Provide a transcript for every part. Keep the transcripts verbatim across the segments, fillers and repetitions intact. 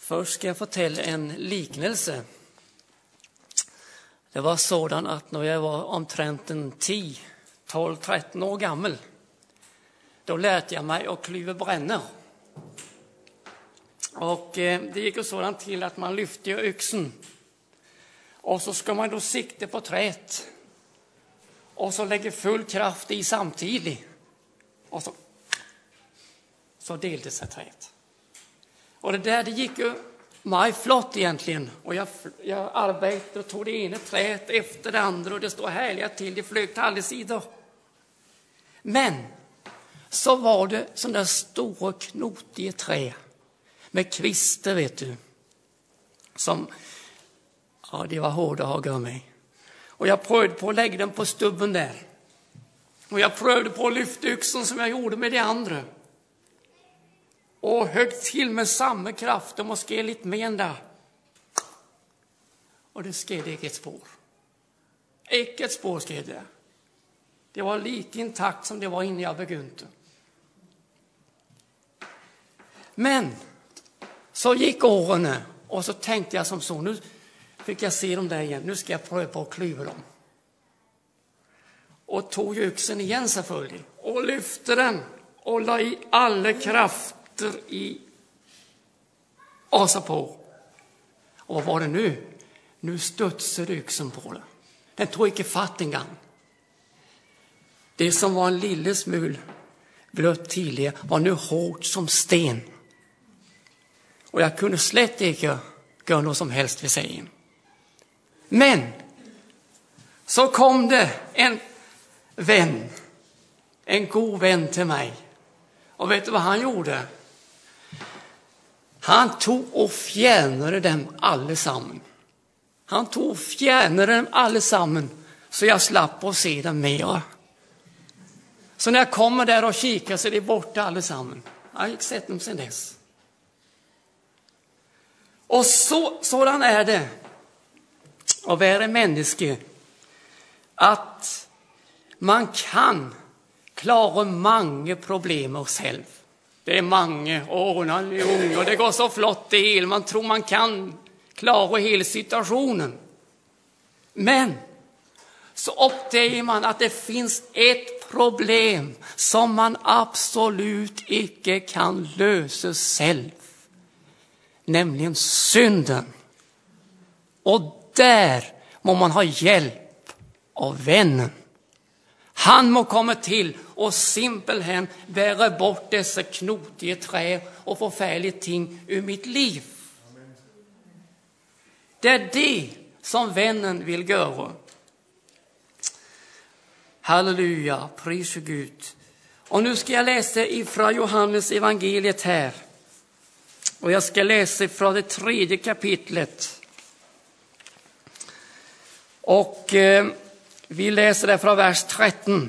Först ska jag fortelle en liknelse. Det var sådan att när jag var omtrent en tio, tolv, tretton år gammel, då lärde jag mig att klyva brännor. Och eh, det gick ju sådant till att man lyfte yxen. Och så ska man då sikta på träet. Och så lägger full kraft i samtidigt. Och så, så delade sig träet. Och det där det gick ju mig flott egentligen. Och jag, jag arbetade och tog det ena träet efter det andra. Och det stod härliga till. Det flög till alla sidor. Men så var det sådana där stora knotiga trä. Med kvister, vet du. Som, ja, det var hårda hagar med. Och jag prövade på att lägga den på stubben där. Och jag prövade på att lyfta yxen som jag gjorde med de andra. Och högg till med samma kraft och måske lite mer än där. Och det sked inte ett spår. Inte ett spår sked det. Det var lika intakt som det var innan jag begynte. Men så gick åren och så tänkte jag som så. Nu fick jag se dem där igen. Nu ska jag pröva på att klyva dem. Och tog yxen igen selvfølgelig. Och lyfte den. Och la i alla krafter i asa på. Och vad var det nu? Nu studsade yxen på det. Den tog inte fatt en gång. Det som var en lille smul blött tidigare var nu hårt som sten. Och jag kunde slett inte göra något som helst vid sägen. Men så kom det en vän. En god vän till mig. Och vet du vad han gjorde? Han tog och fjärnade dem allesammen. Han tog och fjärnade dem allesammen. Så jag slapp att se dem mera. Så när jag kommer där och kikar så är det borta allesammen. Jag har inte sett dem sedan dess. Och så, sådan är det att vara människa. Att man kan klara många problem själv. Det är många och när man är ung och det går så flott det hela. Man tror man kan klara hela situationen. Men så upptäcker man att det finns ett problem som man absolut inte kan lösa själv. Nämligen synden. Och där må man ha hjälp av vännen. Han må komma till och simpelthen bära bort dessa knotiga trä och förfärliga ting ur mitt liv. Det är det som vännen vill göra. Halleluja, pris Gud. Och nu ska jag läsa ifrån Johannes evangeliet här. Och jag ska läsa från det tredje kapitlet. Och eh, vi läser det från vers tretton.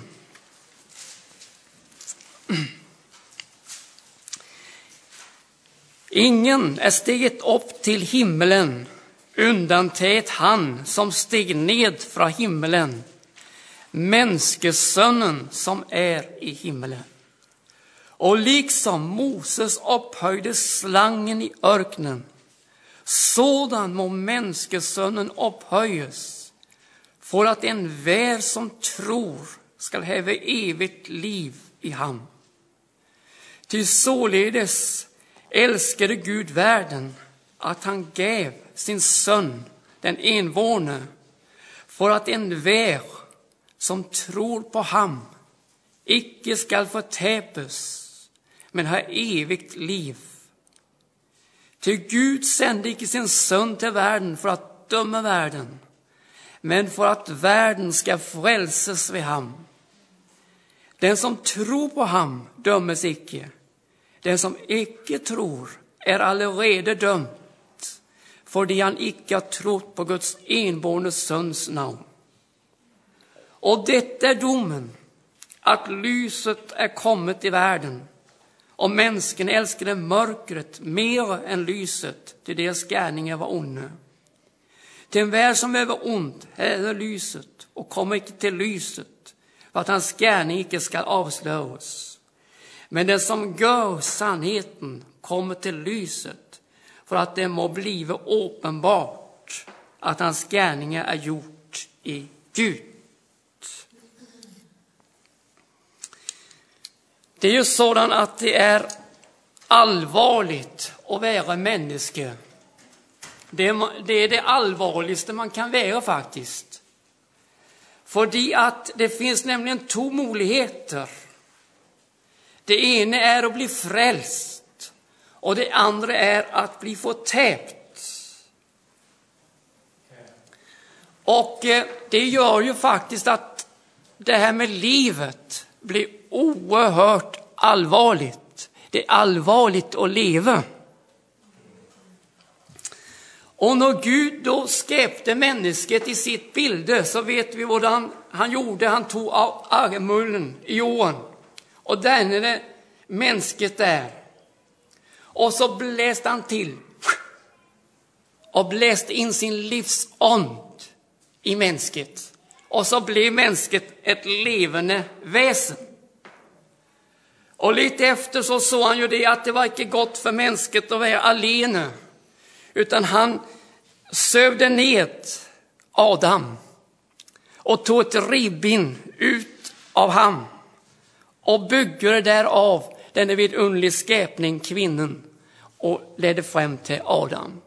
Ingen är steget upp till himmelen, undantaget han som steg ned från himmelen, människosonen som är i himmelen. Och liksom Moses upphöjde slangen i örknen, sådan må människosonen upphöjas, för att en vär som tror skall have evigt liv i ham. Till således älskade Gud världen, att han gav sin son, den envårne, för att en vär som tror på ham icke skall förtäpes, men ha evigt liv. Till Gud sände icke sin son till världen för att döma världen, men för att världen ska frälsas vid ham. Den som tror på ham dömes icke. Den som icke tror är allerede dömt, fordi han icke har trott på Guds enbårne sons namn. Och detta är domen, att lyset är kommit i världen, och människan älskade mörkret mer än lyset, till deras gärningar var onda. Till en värld som över ont är lyset, och kommer icke till lyset, för att hans gärning icke skall avslöjas. Men den som gör sannheten kommer till lyset, för att det må bli uppenbart att hans gärningar är gjort i Gud. Det är ju sådant att det är allvarligt att vara människa. Det är, det är det allvarligaste man kan vara faktiskt. För att det finns nämligen två möjligheter. Det ena är att bli frälst och det andra är att bli förtäpt. Och det gör ju faktiskt att det här med livet blir oerhört allvarligt. Det är allvarligt att leva. Och när Gud då skapade människet i sitt bilde, så vet vi vad han, han gjorde. Han tog av armhålen i jorden och därnade människet där. Och så bläste han till och bläste in sin livsand i människet. Och så blev människet ett levande väsen. Och lite efter så såg han ju det att det var inte gott för människet att vara alene. Utan han sövde ned Adam och tog ett ribbin ut av ham och byggde därav den vidunderliga skapning kvinnan och ledde fram till Adam.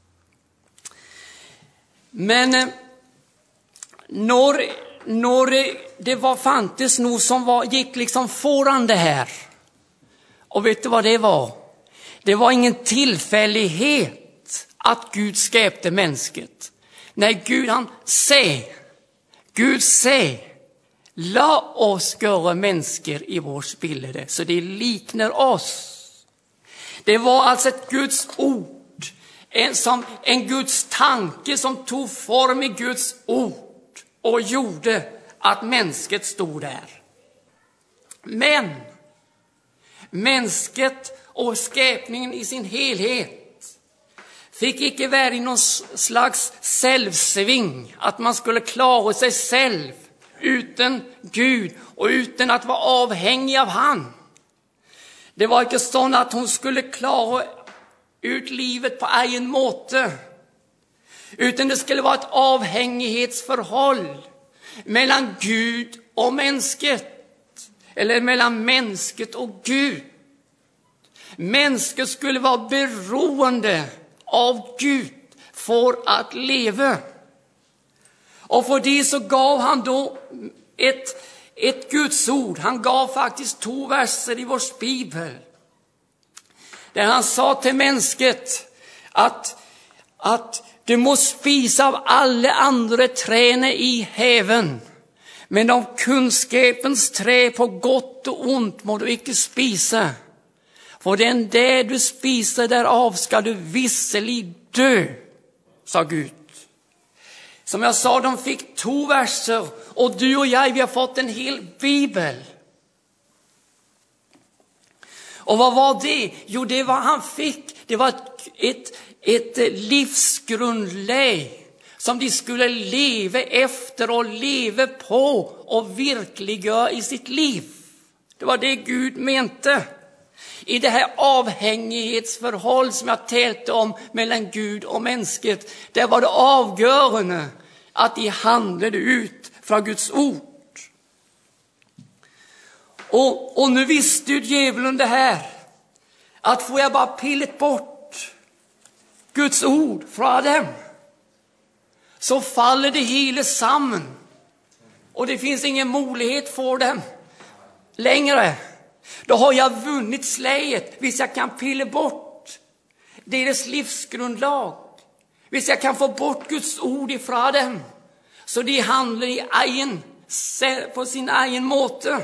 Men när, när det var fantes nog som var, gick liksom föran det här. Och vet du vad det var? Det var ingen tillfällighet att Gud skapade människet. När Gud han säger, Gud säger, la oss göra människor i vår bilde så det liknar oss. Det var alltså ett Guds ord, en, som, en Guds tanke som tog form i Guds ord och gjorde att människet stod där. Men människet och skapningen i sin helhet fick icke vara i någon slags självsving, att man skulle klara sig själv utan Gud och utan att vara avhängig av han. Det var inte så att hon skulle klara ut livet på egen måte, utan det skulle vara ett avhängighetsförhåll mellan Gud och människet, eller mellan människet och Gud. Människet skulle vara beroende av Gud för att leva. Och för det så gav han då ett, ett Guds ord. Han gav faktiskt två verser i vår bibel. Där han sa till människet att, att du måste spisa av alla andra träd i haven. Men av kunskapens trä på gott och ont må du icke spisa. För den där du spiser därav ska du visserligen dö, sa Gud. Som jag sa, de fick två verser och du och jag, vi har fått en hel bibel. Och vad var det? Jo, det var han fick. Det var ett, ett, ett livsgrundläge som de skulle leva efter och leva på och verkliggöra i sitt liv. Det var det Gud mente. I det här avhängighetsförhåll som jag tälte om mellan Gud och mänskligt, där var det avgörande att de handlade ut från Guds ord. Och, och nu visste ju djävulen det här, att får jag bara pillet bort Guds ord från dem, så faller det hela samman. Och det finns ingen möjlighet för dem längre. Då har jag vunnit släget, hvis jag kan pilla bort deras livsgrundlag. Hvis jag kan få bort Guds ord ifrån dem, så de handlar i egen, på sin egen måte.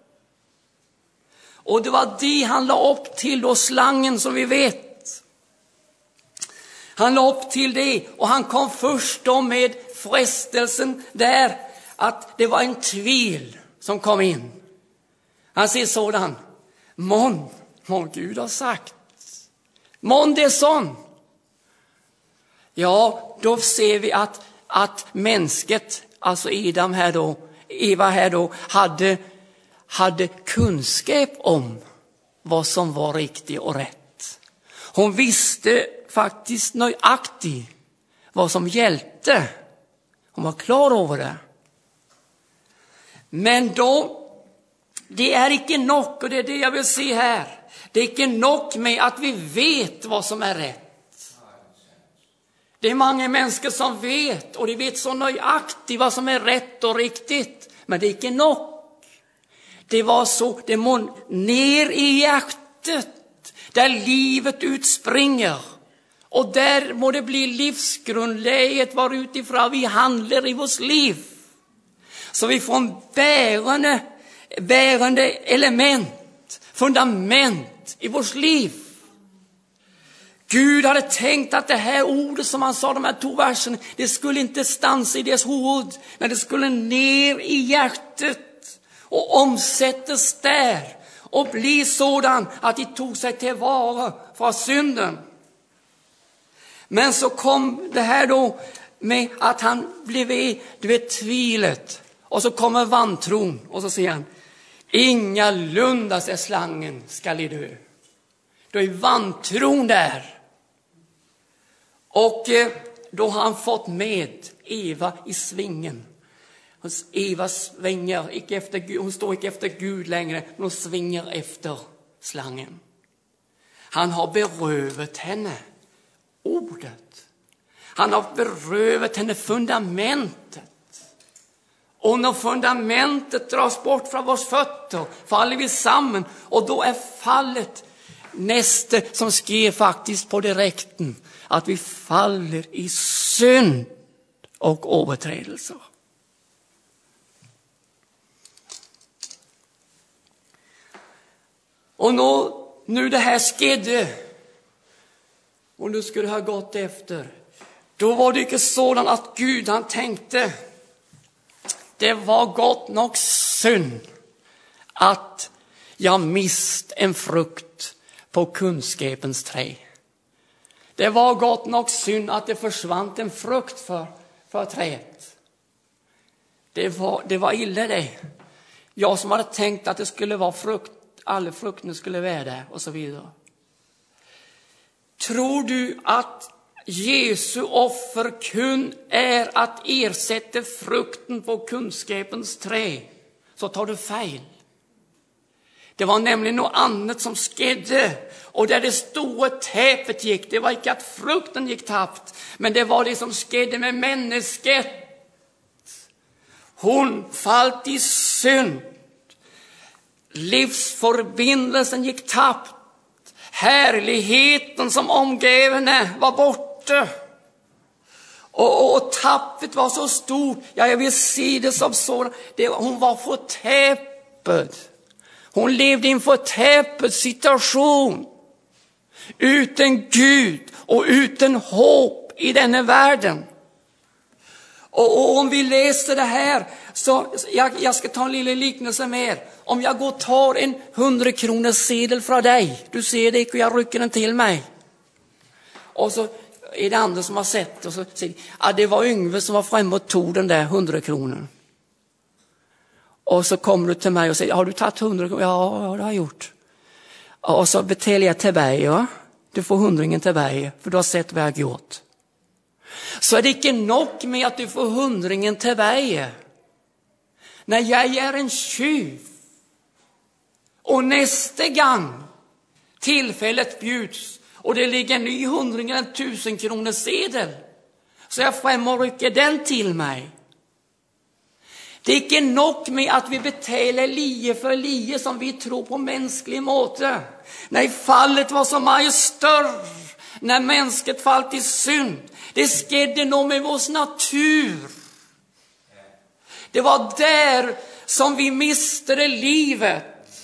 Och det var det han la upp till då, slangen som vi vet. Han la upp till det, och han kom först då med frestelsen där att det var en tvivel som kom in. Han säger sådan, mån, mån Gud har sagt. Mån det är sån. Ja, då ser vi att, att människet, alltså Adam här då, Eva här då, hade, hade kunskap om vad som var riktigt och rätt. Hon visste faktiskt nöjaktig vad som hjälpte. Hon var klar över det. Men då, det är inte nog, och det är det jag vill se här. Det är inte nog med att vi vet vad som är rätt. Det är många människor som vet, och de vet så nöjaktigt vad som är rätt och riktigt. Men det är inte nog. Det var så, det må ner i hjärtat, där livet utspringer. Och där må det bli livsgrundläget var utifrån vi handlar i vårt liv. Så vi får en bärande, bärande element, fundament i vårt liv. Gud hade tänkt att det här ordet som han sa, de här två verserna, det skulle inte stanna i deras huvud, men det skulle ner i hjärtat och omsättas där och bli sådan att de tog sig till vara från synden. Men så kom det här då med att han blev i, du vet, tvilet. Och så kommer vantron och så säger han: ingalunda, är slangen, skall i dö. Då är vantron där. Och då har han fått med Eva i svingen. Eva svänger icke efter Gud, hon står inte efter Gud längre, men hon svänger efter slangen. Han har berövat henne ordet. Han har berövat henne fundamentet. Och när fundamentet dras bort från våra fötter faller vi samman, och då är fallet nästa som sker faktiskt på direkten, att vi faller i synd och överträdelser. Och nu, nu det här skedde, och nu skulle ha gått efter, då var det inte sådan att Gud han tänkte: det var gott nog synd att jag mist en frukt på kunskapens träd. Det var gott nog synd att det försvann en frukt för, för trädet. Det var, det var illa det. Jag som hade tänkt att det skulle vara frukt, alla frukterna skulle vara där och så vidare. Tror du att Jesu offer kun är att ersätta frukten på kunskapens träd, så tar du fel. Det var nämligen något annat som skedde, och där det stora täpet gick, det var inte att frukten gick tappt, men det var det som skedde med människet. Hon fallt i synd. Livsförbindelsen gick tappt. Härligheten som omgav henne var borta. Och, och, och tappet var så stort. Ja, jag vill se det som så. Det, hon var förtäpad. Hon levde i en förtäpad situation. Utan Gud och utan hopp i denna världen. Och, och om vi läser det här, så jag, jag ska ta en liten liknelse mer. Om jag går och tar en hundra kronors sedel från dig, du ser det och jag rycker den till mig. Och så är det andra som har sett det, och så säger ja, det var Yngve som var framme och tog den där hundra kronor. Och så kommer du till mig och säger: har du tagit hundra kronor? Ja, ja, det har jag gjort. Och så betalar jag till dig, ja. Du får hundringen till dig, för du har sett vad jag har gjort. Så är det inte nog med att du får hundringen till dig. När jag är en tjuv, och nästa gång tillfället bjuds och det ligger en ny hundring eller en tusen kronor sedel, så jag fram och rycker den till mig. Det är inte nog med att vi betalar lie för lie som vi tror på mänsklig måte. Nej, fallet var så mycket större när mänskligt fallit i synd. Det skedde nog med vår natur. Det var där som vi miste livet.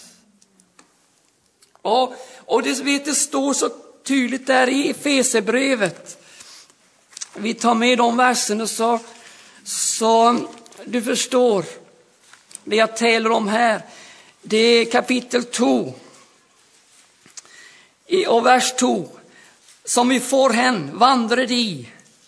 Och, och det, vet, det står så tydligt där i Efesierbrevet. Vi tar med de verserna så, så du förstår det jag talar om här. Det är kapitel två och vers två. Som vi får hen vandrade i,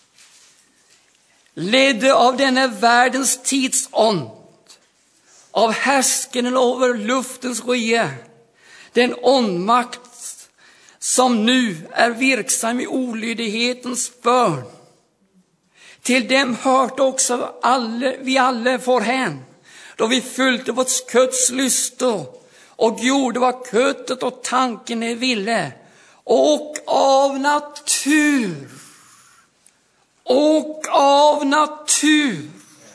ledde av denna världens tidsånd, av härsken över luftens rike, den åndmakt som nu är verksam i olydighetens börn. Till dem hört också alle, vi alle forhen, då vi fyllde vårt kötts lyster och gjorde vad köttet och tanken är ville, och av natur, och av natur,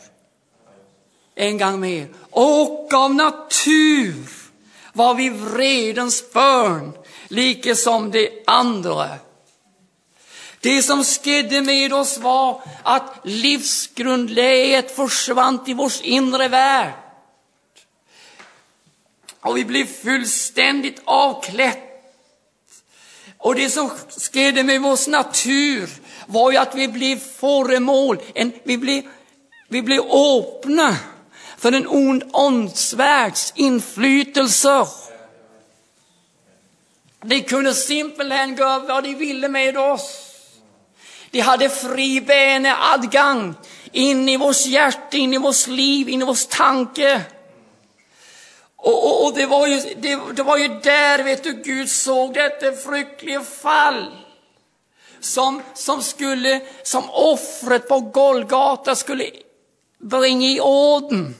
en gång mer, och av natur var vi vredens barn, like som de andra. Det som skedde med oss var att livsgrundläget försvann i vår inre värld. Och vi blev fullständigt avklätt. Och det som skedde med vår natur var ju att vi blev föremål, en, vi blev, vi blev öppna för en ond åndsvärlds inflytelser. De kunde simpelthen göra vad de ville med oss. De hade fri bäneadgang in i vårt hjärta, in i vårt liv, in i vår tanke. Och, och, och det, var ju, det, det var ju där, vet du, Gud såg detta frukliga fall. Som, som skulle, som offret på Golgata skulle bringa i orden.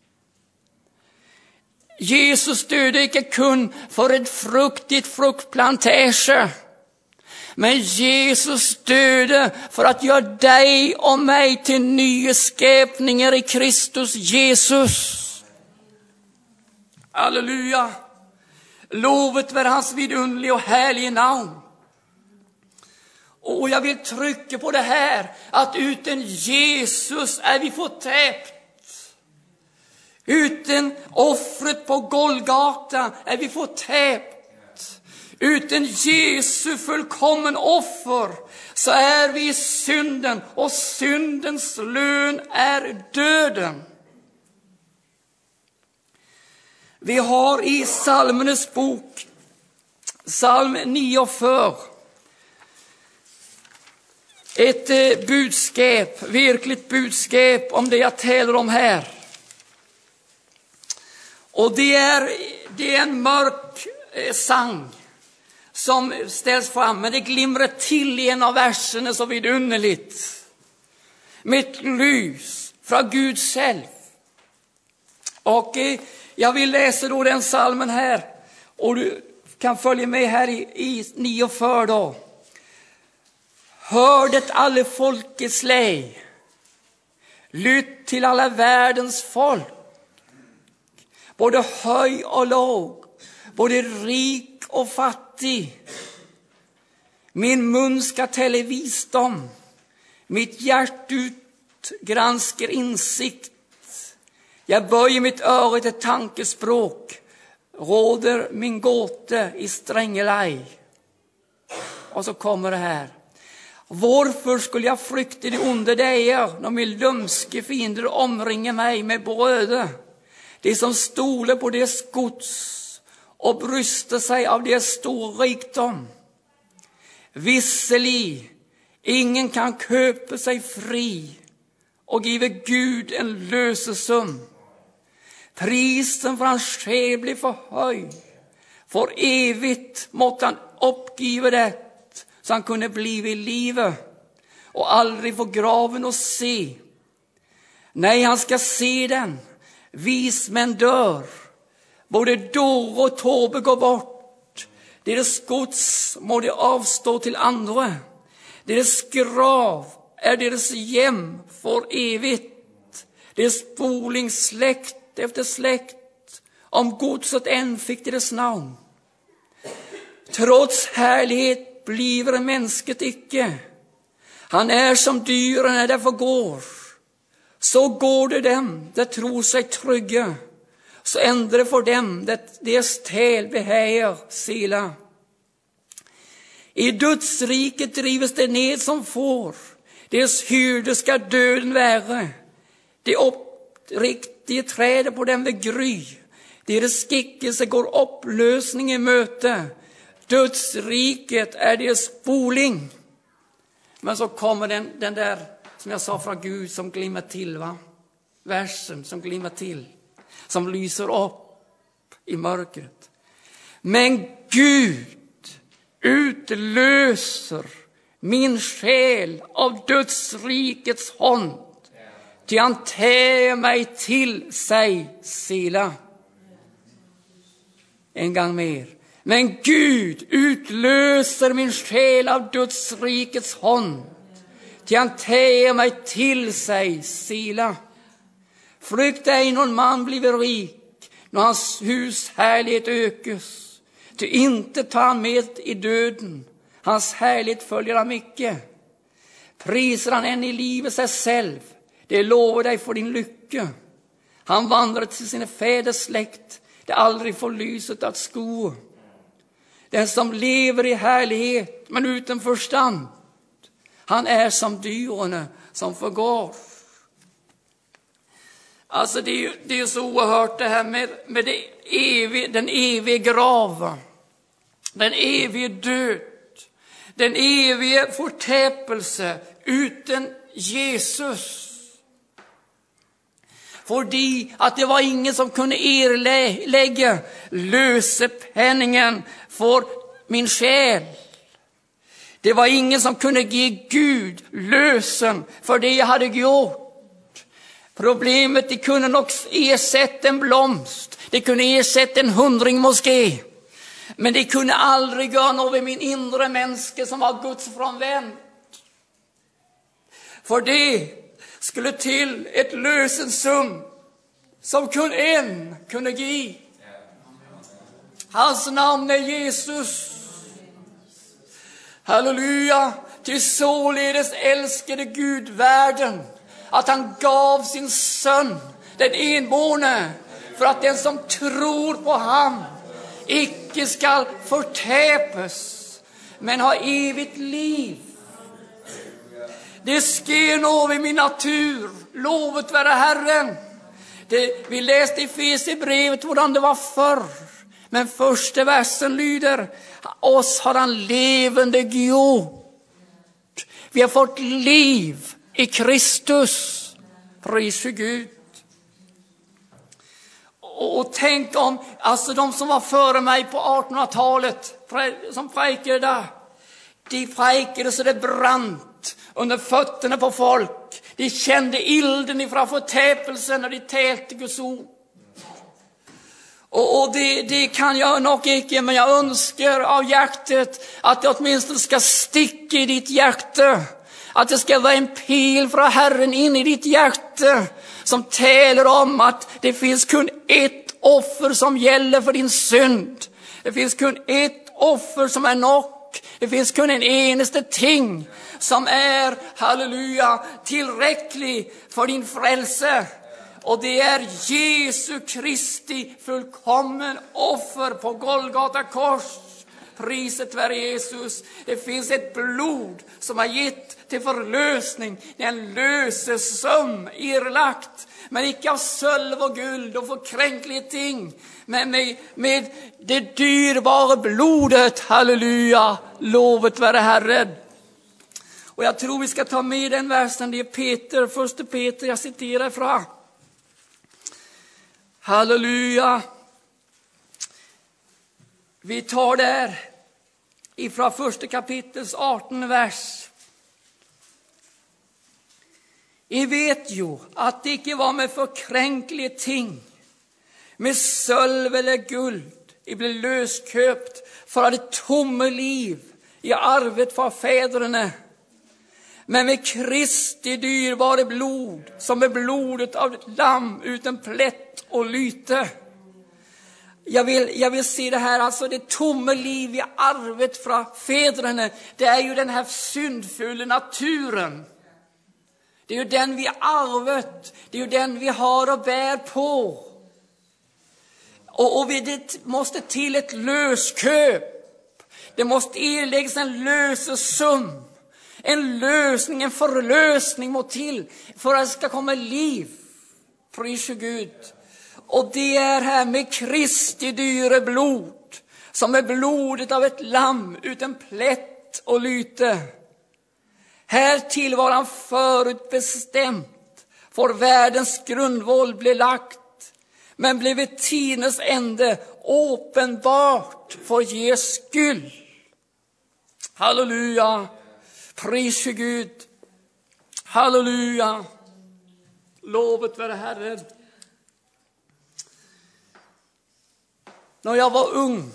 Jesus döde inte kun för ett fruktigt fruktplantage. Men Jesus döde för att göra dig och mig till nya skapningar i Kristus Jesus. Halleluja. Lovet vare hans vidunderliga och härliga namn. Och jag vill trycka på det här, att utan Jesus är vi förtäpt. Utan offret på Golgata är vi förtäpt. Utan Jesu fullkommen offer så är vi i synden, och syndens lön är döden. Vi har i Salmernas bok, psalm nio för, ett eh, budskap, verkligt budskap om det jag talar om här. Och det är, det är en mörk eh, sang som ställs fram, men det glimrar till i en av verserna så vidunderligt. Med ett lys från Gud själv. Och eh, jag vill läsa då den salmen här, och du kan följa med här i, i nio för då. Hör det alla folkets lej, lytt till alla världens folk, både höj och låg, både rik och fattig. Min mun ska tälla visdom, mitt hjärt ut granskar insikt. Jag böjer mitt öra till tankespråk, råder min gåta i strängelaj. Och så kommer det här. Varför skulle jag frykta det onda dagar, när min lumske fiender omringar mig med bröde? Det som stoler på deras gods och brystar sig av deras stor rikdom. Visselig, ingen kan köpa sig fri och give Gud en lösesum. Prisen för hans själ blir förhöjd. För evigt måtte han uppgiva det, så han kunde bli vid livet och aldrig få graven att se. Nej, han ska se den. Vismän dör. Både Dor och Tobe går bort. Deras gods må de avstå till andra. Deras grav är deras hem för evigt. Deras boling släkt efter släkt. Om godset än fick deras namn. Trots härlighet bliver människet icke. Han är som dyren när det förgår. Så går det dem det tror sig trygga. Så ändrar för dem det deras täl behäger sila. I dödsriket drives det ned som får. Deras hyrde ska döden vara. De uppriktiga träder på dem vid gry. Deras skickelse går upplösning i möte. Dödsriket är deras boling. Men så kommer den, den där, som jag sa, från Gud som glimmar till, va? Versen som glimmar till. Som lyser upp i mörkret. Men Gud utlöser min själ av dödsrikets hånd, till han tar mig till sig sila. En gång mer. Men Gud utlöser min själ av dödsrikets hånd, till han tar mig till sig sila. Frykt ej någon man bliver rik, när hans hus härlighet ökes. Ty inte tar han med i döden, hans härlighet följer han mycket. Priser han än i livet sig själv, det lovar dig för din lycka. Han vandrar till sina fäders släkt, det aldrig får lyset att sko. Den som lever i härlighet men utan förstand, han är som dyrorna som förgår. Alltså det är ju det är så oerhört det här med, med det evig, den eviga graven, den eviga död, den eviga förtäpelse utan Jesus. Fordi att det var ingen som kunde erlägga lösepenningen för min själ. Det var ingen som kunde ge Gud lösen för det jag hade gjort. Problemet, det kunde nog ersätta en blomst. Det kunde ersätta en hundring moské. Men det kunde aldrig göra något med min inre människa som var Guds frånvänd. För det skulle till ett lösensum som kun en kunde ge. Hans namn är Jesus. Halleluja. Till således älskade Gud världen, att han gav sin son, den enborne, för att den som tror på han icke skall förtäpas, men ha evigt liv. Det sker något i min natur. Lovet vare Herren. Det, vi läste i Efesierbrevet hvordan det var förr. Men första versen lyder: oss har han levande gjort. Vi har fått liv i Kristus. Pris för Gud. Och, och tänk om, alltså de som var före mig på artonhundratalet, som präkade där, de präkade så det brant under fötterna på folk. De kände ilden ifrån förtäpelsen när de tälte Guds ord. Och, och det, det kan jag nog inte, men jag önskar av hjärtat att det åtminstone ska sticka i ditt hjärta. Att det ska vara en pil från Herren in i ditt hjärta som talar om att det finns kun ett offer som gäller för din synd. Det finns kun ett offer som är nog. Det finns kun en enaste ting som är, halleluja, tillräcklig för din frälse. Och det är Jesu Kristi fullkommen offer på Golgata kors. Priset vare Jesus. Det finns ett blod som har gett till förlösning. Det är en lösesum erlagt. Men icke av sölv och guld och förkränkliga ting. Men med, med det dyrbara blodet. Halleluja. Lovet vare Herren. Och jag tror vi ska ta med den versen. Det är Peter, första Peter, jag citerar från. Halleluja. Vi tar där ifrån första kapitels artonde vers. I vet ju att det icke var med förkränkliga ting, med sölv eller guld, I blev lösköpt för att ett tomme liv i arvet för fäderna. Men med Kristi dyrbara blod, som är blodet av ett lamm utan plätt och lyte. Jag vill, jag vill se det här, alltså det tomma liv i arvet från fäderna. Det är ju den här syndfulla naturen. Det är ju den vi arvet. Det är ju den vi har och bär på. Och, och vi, det måste till ett lösköp. Det måste erläggas en lösesum. En lösning, en förlösning må till för att det ska komma liv. Pris Gud. Och det är här med Kristi dyre blod, som är blodet av ett lamm utan plätt och lyte. Här till var han förutbestämt, för världens grundvoll blev lagt, men blev vid tidens ände uppenbart för Jesu skull. Halleluja. Pris för Gud. Halleluja. Lovet vare Herren. När jag var ung,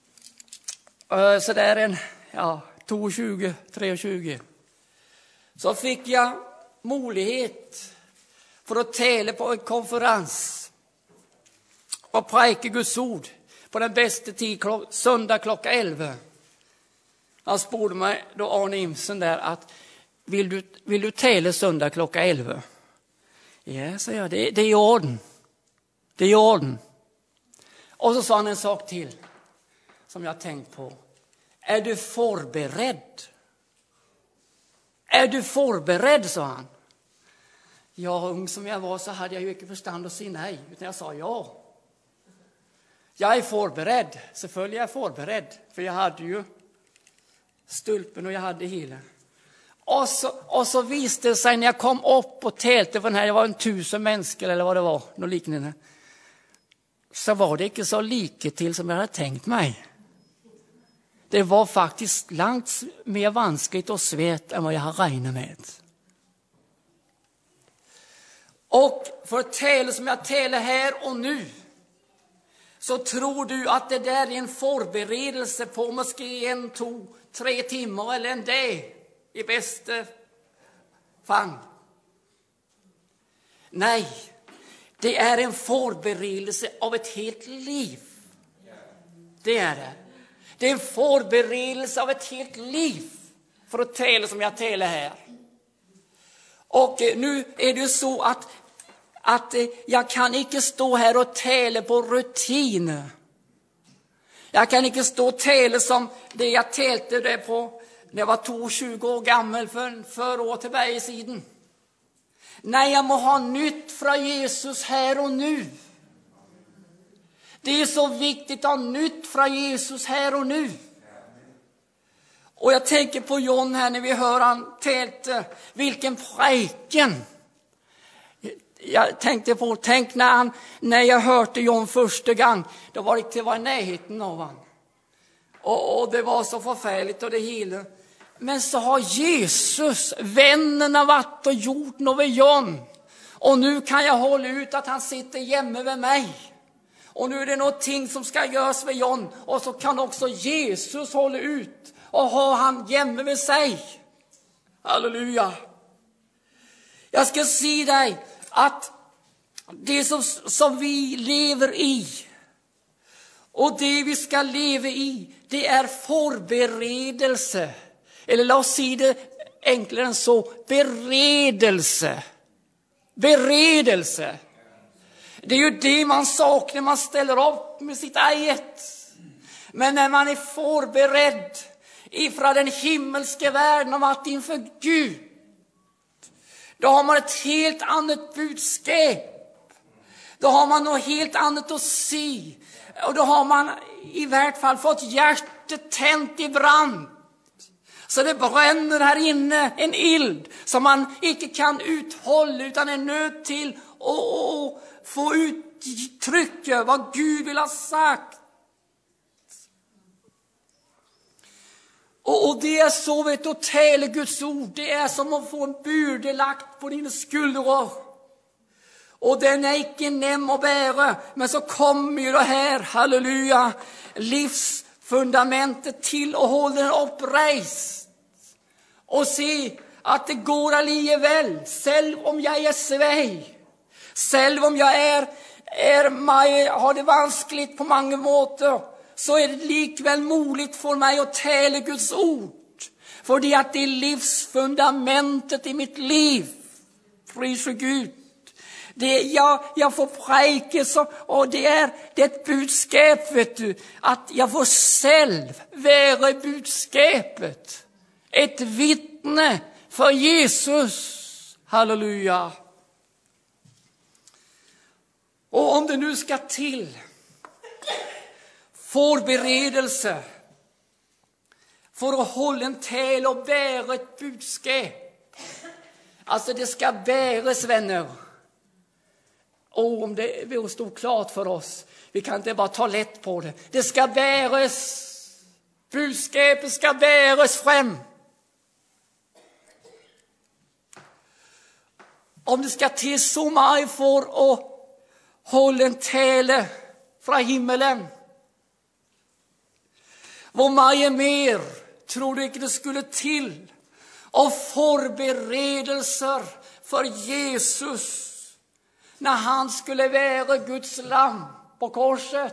så där en, ja, tjugo, tjugo, så fick jag möjlighet för att tala på en konferens och preka Guds ord på den bästa tid, söndag klockan elva. Han sporde mig då, Arne Imsen där, att vill du, vill du tala söndag klockan elva? Ja, sa jag, det, det är i orden. Det är i orden. Och så sa han en sak till som jag tänkt på. Är du förberedd? Är du förberedd, sa han. Ja, ung som jag var så hade jag ju inte förstånd att säga nej, utan jag sa ja. Jag är förberedd, selvfølgelig är jag förberedd, för jag hade ju stulpen och jag hade hela. Och så, och så visste det sig när jag kom upp och tälte för den här, jag var en tusen människor eller vad det var, något liknande. Så var det inte så lika till som jag hade tänkt mig. Det var faktiskt långt mer vanskligt och svårt än vad jag har räknat med. Och för att tala som jag talar här och nu, så tror du att det där är en förberedelse på måske en, två, tre timmar eller en dag i bästa fall. Nej, det är en förberedelse av ett helt liv. Det är det. Det är en förberedelse av ett helt liv för att tala som jag talar här. Och nu är det så att, att jag kan inte stå här och tala på rutin. Jag kan inte stå och tala som det jag talade det på när jag var tjugo år gammal för, för år tillbaka i sidan. Nej, jag må ha nytt från Jesus här och nu. Det är så viktigt att ha nytt från Jesus här och nu. Och jag tänker på John här när vi hör han tälte. Vilken präken. Jag tänkte på, tänk när, han, när jag hörde John första gång. Då var det inte var i närheten av han. Och, och det var så förfärligt och det hela. Men så har Jesus, vännen av vatt och gjort något med John. Och nu kan jag hålla ut att han sitter hemma med mig. Och nu är det någonting som ska göras med John. Och så kan också Jesus hålla ut och ha han hemma med sig. Halleluja. Jag ska säga dig att det som, som vi lever i och det vi ska leva i, det är förberedelse. Eller låt oss säga det enklare än så. Beredelse. Beredelse. Det är ju det man saknar när man ställer upp med sitt eget. Men när man är förberedd ifrån den himmelska världen och varit inför Gud, då har man ett helt annat budskap. Då har man något helt annat att se. Och då har man i vart fall fått hjärtat tänt i brand. Så det bränner här inne en eld som man inte kan uthålla utan är nöd till att få uttrycka vad Gud vill ha sagt. Och, och det är så, vet du, att tala Guds ord. Det är som att få en byrde lagt på dina skuldror. Och den är icke näm att bära. Men så kommer ju det här, halleluja, livsfundamentet till och håller den upprejst. Och se att det går alligevel, själv om jag är svag. Själv om jag är, är mig, har det vanskligt på många måter, så är det likväl möjligt för mig att tala Guds ord. För det att det är livsfundamentet i mitt liv. Pris för Gud. Det, jag, jag får präka så, och det är, det är ett budskap, vet du, att jag får själv vara budskapet. Ett vittne för Jesus. Halleluja. Och om det nu ska till förberedelse för att hålla en tal och bära ett budskap. Alltså det ska bäras, vänner. Och om det vill stå klart för oss, vi kan inte bara ta lätt på det. Det ska bäras. Budskapet ska bäras fram. Om det ska till så mycket för att hålla en tale från himmelen. Vad mycket mer tror du inte det skulle till av förberedelser för Jesus när han skulle vara Guds lamm på korset.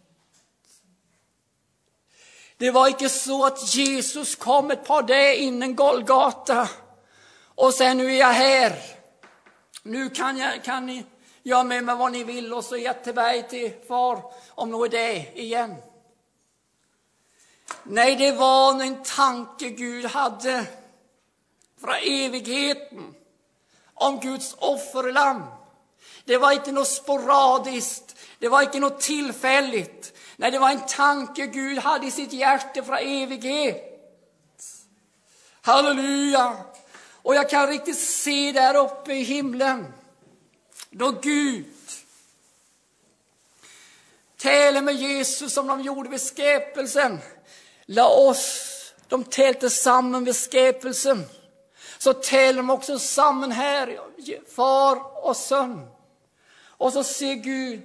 Det var inte så att Jesus kom ett par dagar innan Golgata och sen nu är jag här. Nu kan, jag, kan ni göra med mig vad ni vill och så är jag tillbaka till far om några dagar igen. Nej, det var en tanke Gud hade från evigheten om Guds offerlamm. Det var inte något sporadiskt, det var inte något tillfälligt. Nej, det var en tanke Gud hade i sitt hjärta från evighet. Halleluja! Och jag kan riktigt se där uppe i himlen då Gud talade med Jesus som de gjorde vid skapelsen. La oss, de talade samman vid skapelsen. Så talar de också samman här, far och son. Och så ser Gud,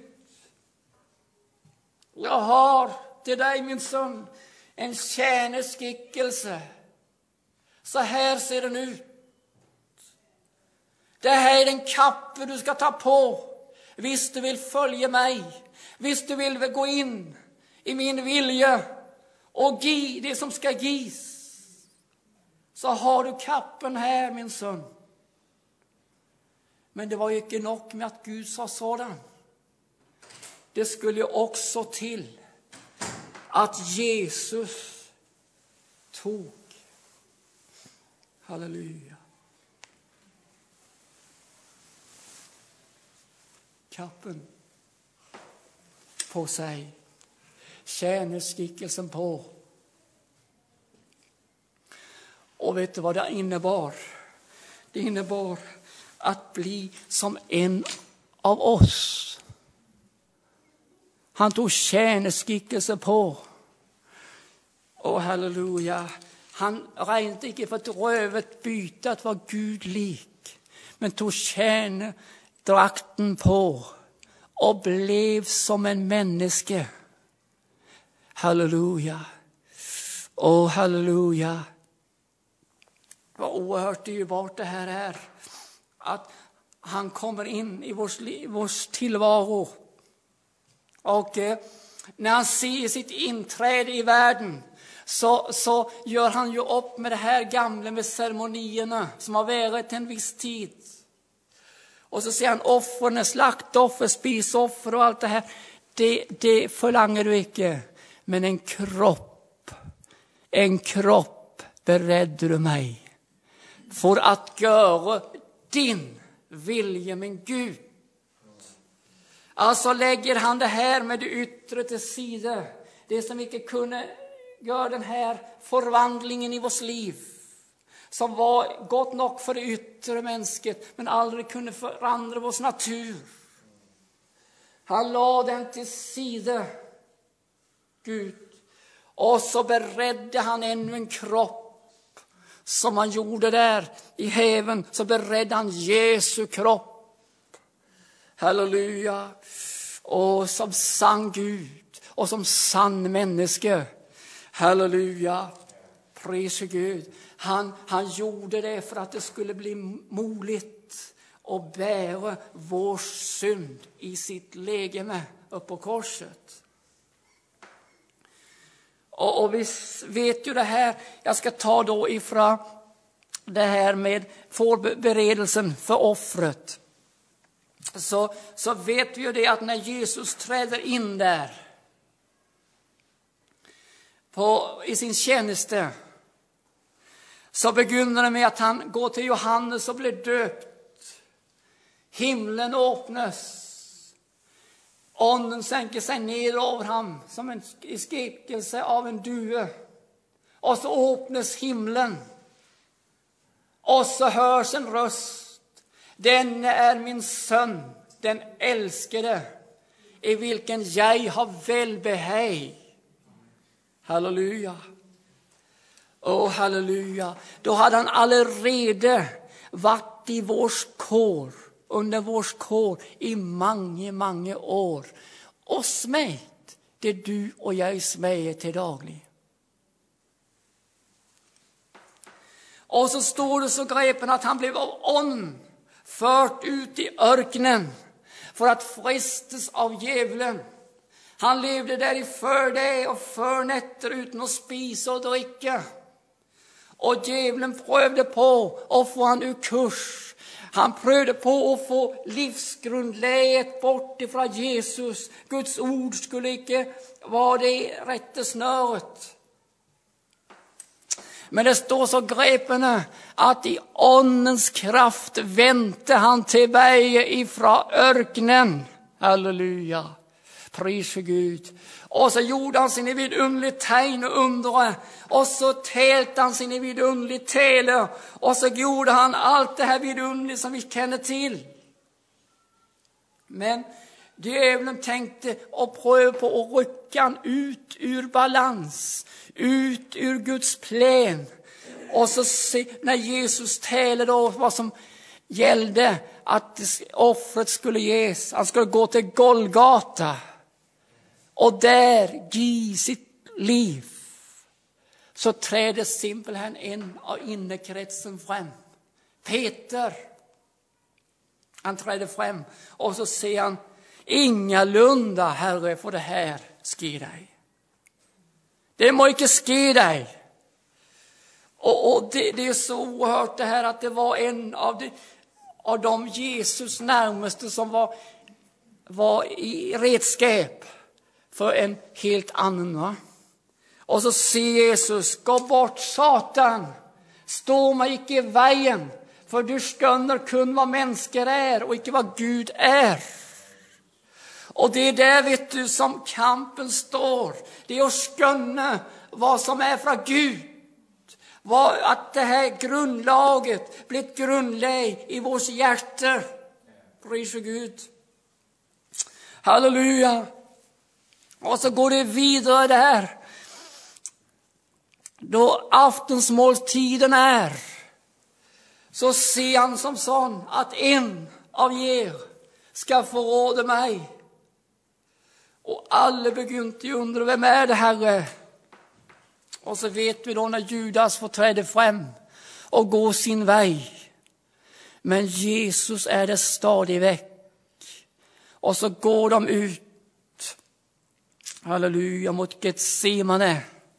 jag har till dig min son en tjänerskickelse. Så här ser den ut. Det här är den kappe du ska ta på. Visst du vill följa mig. Visst du vill gå in i min vilja och ge det som ska gis. Så har du kappen här min son. Men det var ju inte nog med att Gud sa sådan. Det skulle också till att Jesus tog, halleluja, kappen på sig, tjänerskickelsen på. Och vet du vad det innebar? Det innebar att bli som en av oss. Han tog tjänerskickelse på. Och halleluja. Han räknade inte för ett rövet byte att vara Gud lik. Men tog tjänerdrakten på. Och blev som en människa. Halleluja. Och halleluja. Vad oerhört dyrbart det här är. Att han kommer in i vår, vår tillvaro. Och eh, när han ser sitt inträde i världen så, så gör han ju upp med det här gamla med ceremonierna som har varit en viss tid. Och så ser han offren, slaktoffer, spisoffer och allt det här. Det, det förlanger du inte. Men en kropp, en kropp beredde du mig för att göra din vilja, min Gud. Alltså lägger han det här med det yttre till sida. Det som inte kunde göra den här förvandlingen i vårt liv. Som var gott nog för det yttre mänskligt. Men aldrig kunde förändra vår natur. Han la den till sida. Gud. Och så beredde han ännu en kropp. Som han gjorde där i heaven. Så beredde han Jesu kropp. Halleluja. Och som sann Gud. Och som sann människa. Halleluja. Pris Gud. Han, han gjorde det för att det skulle bli möjligt att bära vår synd i sitt legeme upp på korset. Och, och vi vet ju det här. Jag ska ta då ifrån det här med förberedelsen för offret. Så, så vet vi ju det att när Jesus träder in där på, i sin tjänste så begynner det med att han går till Johannes och blir döpt. Himlen öppnas. Anden sänker sig ner över ham som en skickelse av en due. Och så öppnas himlen. Och så hörs en röst. Den är min son, den älskade, i vilken jag har välbehag. Halleluja. Åh, halleluja. Då hade han allerede varit i vårs kår, under vårs kår i mange, mange år. Og smet det du og jeg smeger til daglig. Og så står det så grepen at han blev av ånd ført ut i ørkenen for at fristes av djevelen. Han levde der i før dag og før netter uten å spise og drikke. Og djevelen prøvde på å få han ur kurs. Han prøvde på å få livsgrunnlaget bort fra Jesus. Guds ord skulle ikke være det rette snøret. Men det står så grepende at i åndens kraft vendte han tilbake ifra ørkenen. Halleluja. Pris for Gud. Og så gjorde han sine vidunderlige tegn og undre. Og så telte han sine vidunderlige tele. Og så gjorde han alt det her vidunderlige som vi kjenner til. Men djevelen tenkte å prøve på å rykke han ut ur balans. Ut ur Guds plen. Og så når Jesus taler da hva som gjeldde at offret skulle ges. Han skulle gå til Golgata. Og der gi sitt liv. Så träder simpelthen en av innekretsen frem. Peter. Han träder frem. Og så sier han, ingalunda, Herre, for det her ske deg. Det må ikke ske deg. Og, og det, det er så oerhört det her at det var en av de, av de Jesus nærmeste som var, var i redskap for en helt annen. Va? Og så sier Jesus, gå bort, Satan. Stå meg ikke i veien, for du skjønner kun hva mennesker er, og ikke hva Gud er. Og det er der, vet du, som kampen står. Det er å skjønne hva som er fra Gud. Hva, at det her grunnlaget blir et grunnlag i vårt hjerte. Pris for Gud. Halleluja. Og så går det videre der. Da aftensmåltiden er, så sier han som sånn, at en av jer skal forråde meg. Og alle begynte å undre, hvem er det, Herre? Og så vet vi da når Judas får träde frem og gå sin vei. Men Jesus er det stadig vekk. Og så går de ut. Halleluja, mot Getsemane.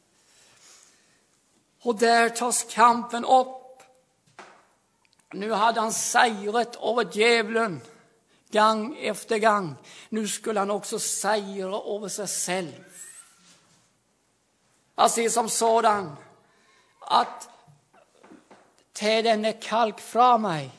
Og der tas kampen opp. Nu hadde han seiret over djevelen. Gang efter gang. Nu skulle han også seire over seg selv. Han sier som sådan, at ta denne kalk fra meg,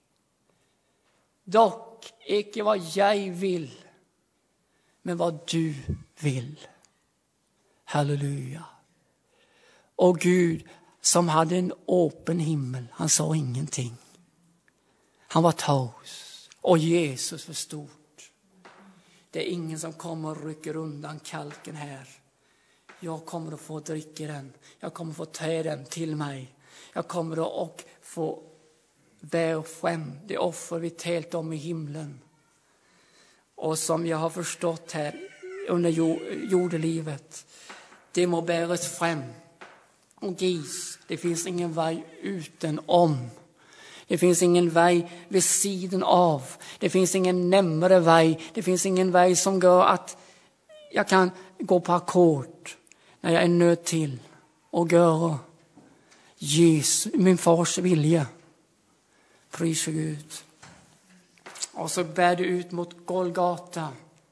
dok ikke hva jeg vil, men hva du vil. Halleluja. Og Gud, som hadde en åpen himmel, han sa ingenting. Han var taus. Og Jesus forstod. Det er ingen som kommer og rykker undan kalken her. Jeg kommer å få drikke den. Jeg kommer å få ta den til meg. Jeg kommer å få bære frem det offer vi talte om i himlen. Og som jeg har forstått her under jordelivet. Det må bæres frem. Og gis, det finns ingen vei utenom. Det finns ingen vei ved siden av. Det finns ingen nemmere vei. Det finns ingen vei som går at jeg kan gå på akkord når jeg er nødt til å gjøre Jesus, min fars vilje. Pris for Gud. Og så bär det ut mot Golgata.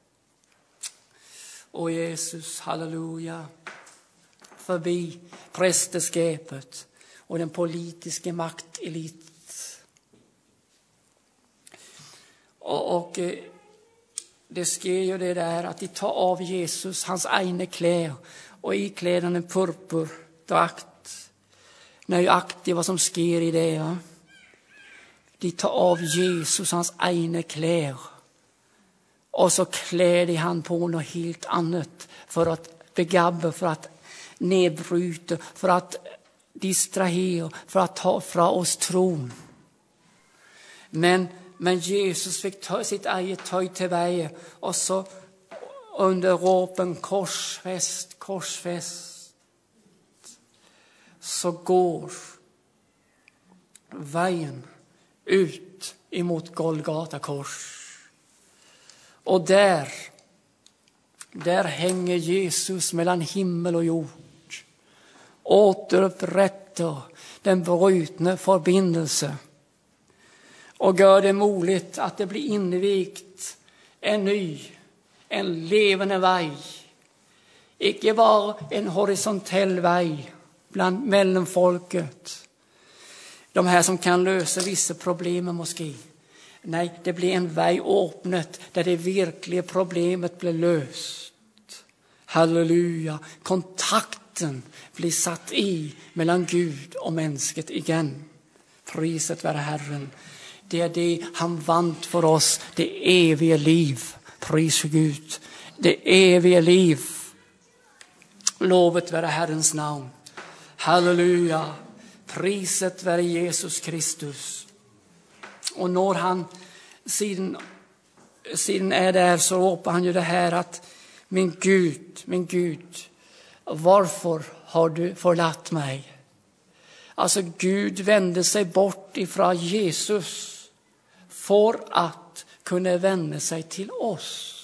Og Jesus, halleluja, forbi presteskapet og den politiske maktelit. Og, og det sker jo det der at de tar av Jesus hans egne klær og ikläder en purpurdrakt. Nøyaktig hva som sker i det. Ja. De tar av Jesus hans egne klær og så klär de han på noe helt annet for at begabbe, for at nedbryte, for at distrahera, för att ta från oss tron. Men, men Jesus fick ta sitt eget höjd till vägen, och så under råpen korsfäst, korsfäst, så går vägen ut emot Golgata kors. Och där, där hänger Jesus mellan himmel och jord. Återupprättar den brutna förbindelse. Och gör det möjligt att det blir invigt en ny, en levande väg. Icke bara en horisontell väg bland mellanfolket. De här som kan lösa vissa problem måske. Nej, det blir en väg öppnet där det verkliga problemet blir löst. Halleluja. Kontakten blir satt i mellan Gud och mänskligt igen. Priset vare Herren. Det är det han vann för oss, det eviga liv. Pris för Gud. Det eviga liv. Lovet vare Herrens namn. Halleluja. Priset vare Jesus Kristus. Och när han sedan, sedan är där, så ropar han ju det här att min Gud, min Gud, varför har du förlatt mig? Alltså Gud vände sig bort ifrån Jesus för att kunna vända sig till oss.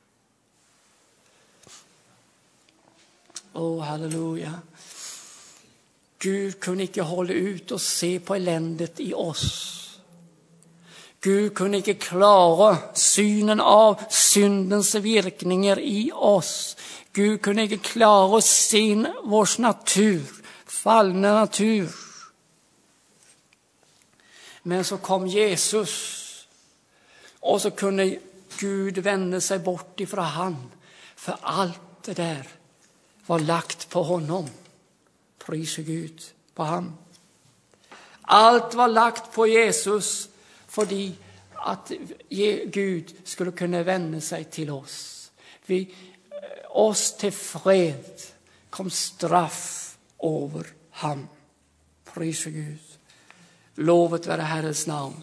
Åh, oh, halleluja. Gud kunde inte hålla ut och se på eländet i oss. Gud kunde inte klara synen av syndens virkningar i oss. Gud kunde inte klara sin, vår natur, fallna natur. Men så kom Jesus, och så kunde Gud vända sig bort ifrån han. För allt det där var lagt på honom. Pris Gud på han. Allt var lagt på Jesus för att Gud skulle kunna vända sig till oss. Vi, oss till fred kom straff över han. Pris Gud. Lovet vare Herrens namn.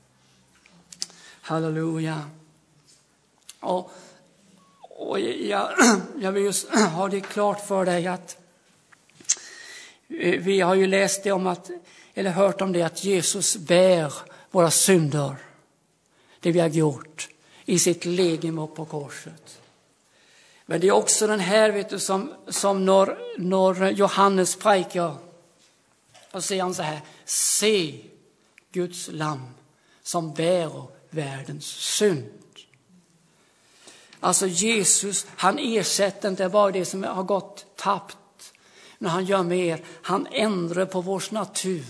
Halleluja. Och, och jag, jag vill just ha det klart för dig att vi har ju läst det om att, eller hört om det, att Jesus bär våra synder, det vi har gjort, i sitt legeme på korset. Men det är också den här, vet du, som, som när, när Johannes präkar, och säger han så här: se Guds lamm som bär världens synd. Alltså Jesus, han ersätter inte bara det som har gått tappt. När han gör mer, han ändrar på vår natur.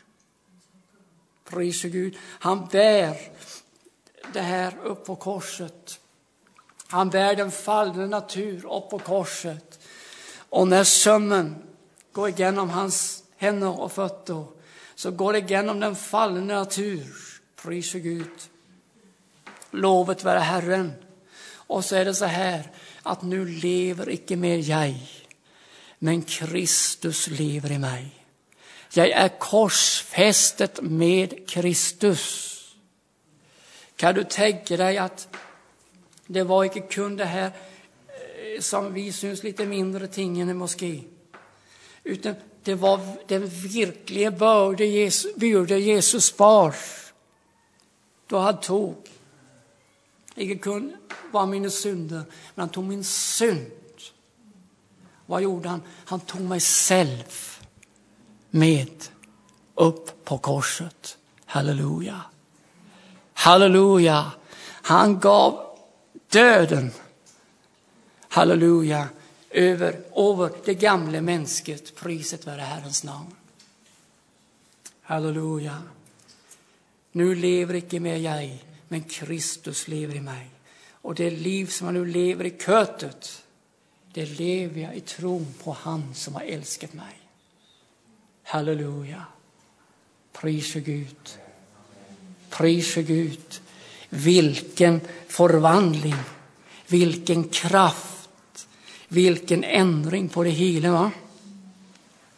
Pris Gud. Han bär det här upp på korset. Han bär den fallna natur upp på korset. Och när sömmen går igenom hans händer och fötter, så går det igenom den fallna natur. Pris Gud. Lovet vare Herren. Och så är det så här att nu lever icke mer jag, men Kristus lever i mig. Jag är korsfästet med Kristus. Kan du tänka dig att det var inte kun det här som vi syns lite mindre tingen i moské, utan det var den verkliga börda Jesus, börda Jesus bar. Då han tog, inte kun var mina synder, men han tog min synd. Vad gjorde han? Han tog mig själv med upp på korset. Halleluja. Halleluja. Han gav döden. Halleluja. Över, över det gamla mänskligt. Priset vare Herrens namn. Halleluja. Nu lever icke mer jag, men Kristus lever i mig. Och det liv som jag nu lever i köttet, det lever jag i tron på han som har älskat mig. Halleluja. Pris för Gud. Pris för Gud. Vilken förvandling. Vilken kraft. Vilken ändring på det hela, va?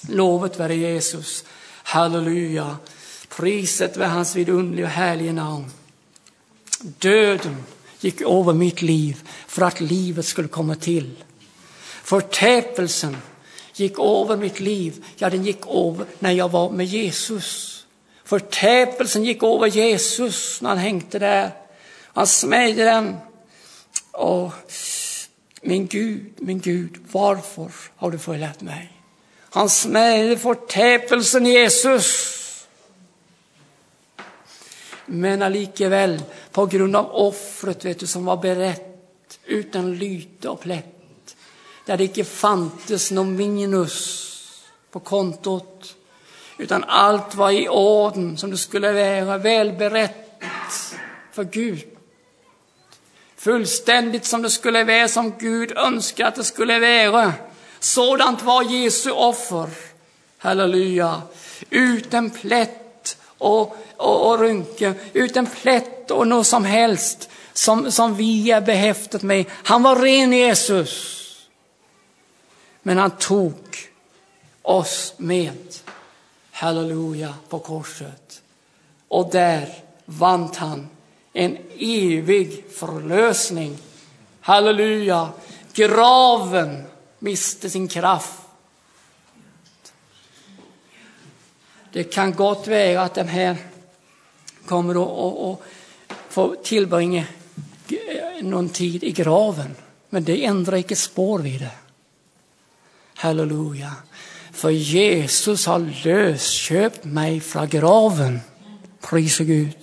Lovet vare Jesus. Halleluja. Priset vare hans vidunderliga och härliga namn. Döden gick över mitt liv för att livet skulle komma till. Förtäpelsen gick över mitt liv. Ja, den gick över när jag var med Jesus. Förtäpelsen gick över Jesus när han hängde där. Han smäjde den. Och min Gud, min Gud, varför har du förlät mig? Han smäjde förtäpelsen Jesus. Men allikeväl på grund av offret, vet du, som var berett utan lyte och plätt. Där det inte fanns någon minus på kontot. Utan allt var i orden som det skulle vara, väl berett för Gud. Fullständigt som det skulle vara, som Gud önskar att det skulle vara. Sådant var Jesu offer. Halleluja. Utan plätt och, och, och rynke. Utan plätt och något som helst som, som vi är behäftet med. Han var ren Jesus. Men han tog oss med. Halleluja, på korset. Och där vann han en evig förlösning. Halleluja. Graven miste sin kraft. Det kan gott vara att den här kommer att få tillbringa någon tid i graven. Men det ändrar inte spår vid det. Halleluja. För Jesus har lösköpt mig från graven. Prisa Gud.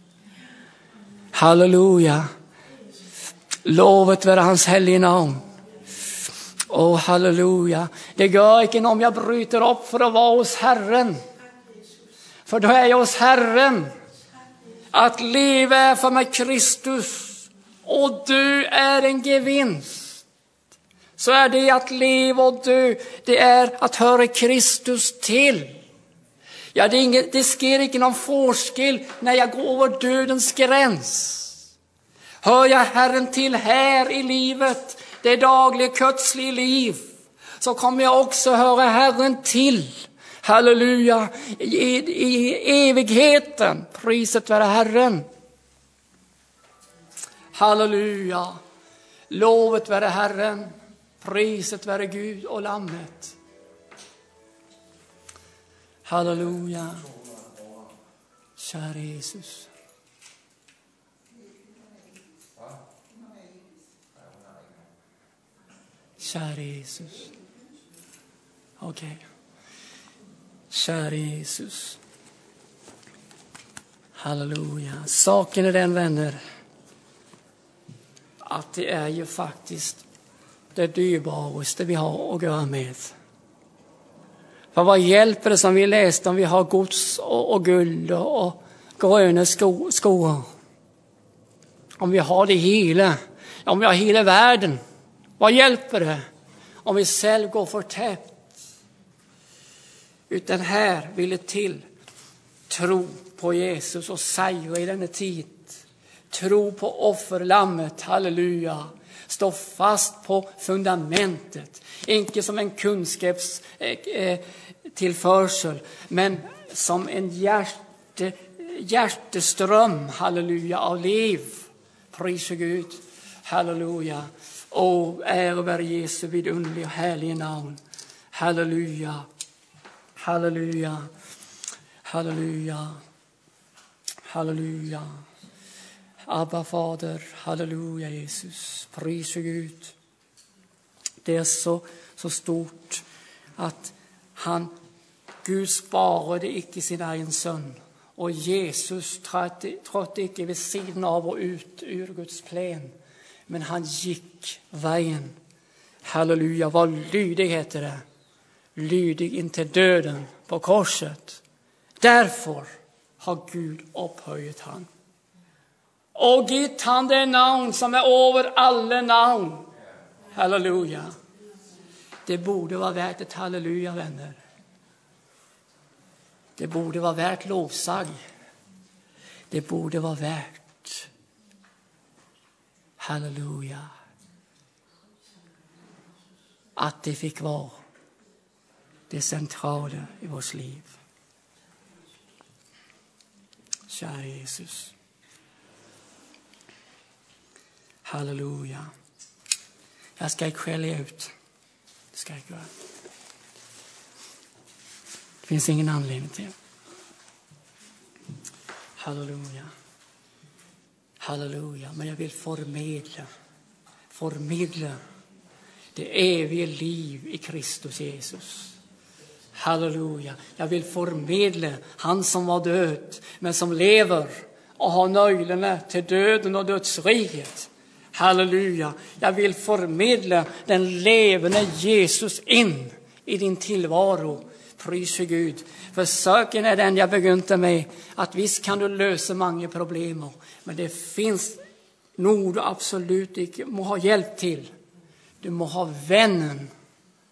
Halleluja. Lovet vare hans heliga namn. Åh, halleluja. Det går inte om jag bryter upp för att vara hos Herren. För då är jag hos Herren. Att leva är för mig Kristus. Och du är en gevinst. Så är det att leva och dö. Det är att höra Kristus till. Ja, det, är inget, det sker inte någon forskell när jag går över dödens gräns. Hör jag Herren till här i livet, det dagliga kötsliga liv, så kommer jag också höra Herren till. Halleluja. I, i, i evigheten. Priset vare Herren. Halleluja. Lovet vare Herren. Priset vare Gud och lammet. Halleluja. Kära Jesus. Kära Jesus. Okej. Okay. Kära Jesus. Halleluja. Saken är den, vänner, att det är ju faktiskt det dyrbaraste vi har att göra med. För vad hjälper det som vi läste om vi har gods och, och guld och, och gröna sko, skor? Om vi har det hela, om vi har hela världen, vad hjälper det om vi själv går för tätt? Utan här vill det till tro på Jesus och segra i denna tid. Tro på offerlammet, halleluja. Stå fast på fundamentet. Inte som en kunskaps eh, tillförsel, men som en hjärte, hjärteström, halleluja, av liv. Pris Gud, halleluja. Och ära vare Jesu vidunderliga och härliga namn. Halleluja, halleluja, halleluja, halleluja. Abba Fader, halleluja Jesus, pris Gud. Det är så, så stort att han, Gud sparade icke sin egen son. Och Jesus trådde icke vid sidan av och ut ur Guds plan. Men han gick vägen. Halleluja, vad lydig heter det. Lydig intill döden på korset. Därför har Gud upphöjt han. Och gitt han det namn som är över alla namn. Halleluja. Det borde vara värt ett halleluja, vänner. Det borde vara värt lovsag. Det borde vara värt. Halleluja. Att det fick vara. det centrala i vårt liv. Kära Jesus. Halleluja. Jag ska inte skälla ut. Det ska jag inte göra. Det finns ingen anledning till. Halleluja. Halleluja. Men jag vill förmedla. Förmedla det eviga liv i Kristus Jesus. Halleluja. Jag vill förmedla han som var död men som lever och har nöjlarna till döden och dödsriket. Halleluja. Jag vill förmedla den levande Jesus in i din tillvaro. Pris för Gud. För saken är den jag begynte med. Att visst kan du lösa många problem. Men det finns nog du absolut inte må ha hjälp till. Du må ha vännen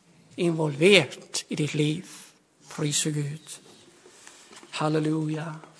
involverat i ditt liv. Pris för Gud. Halleluja.